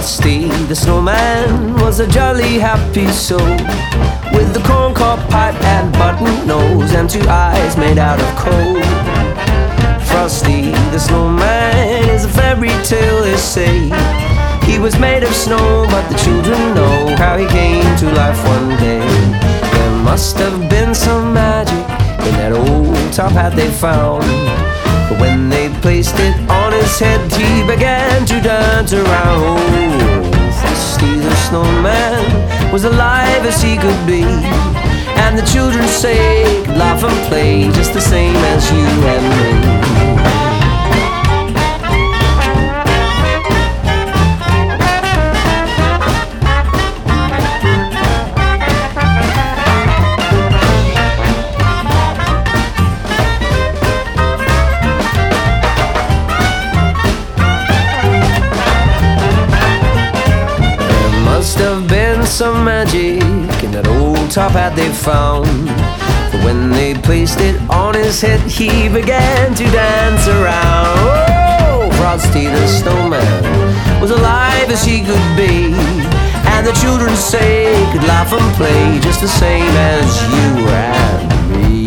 Frosty the snowman was a jolly happy soul, with the corncob pipe and button nose and two eyes made out of coal. Frosty the snowman is a fairy tale, they say. He was made of snow, but the children know how he came to life one day. There must have been some magic in that old top hat they found, but when they placed it on his head, he began to dance around. Oh, Frosty the snowman was alive as he could be, and the children say he could laugh and play just the same as you and me. Must have been some magic in that old top hat they found, for when they placed it on his head, he began to dance around. Oh, Frosty the snowman was alive as he could be, and the children say he could laugh and play just the same as you and me.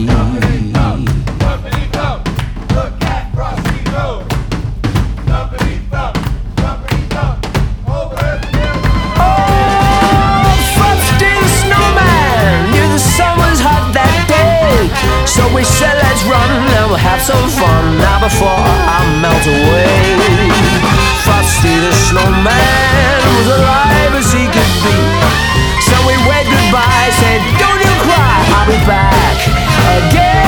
So we said let's run and we'll have some fun now before I melt away. Frosty the snowman was alive as he could be, so we waved goodbye, said don't you cry, I'll be back again.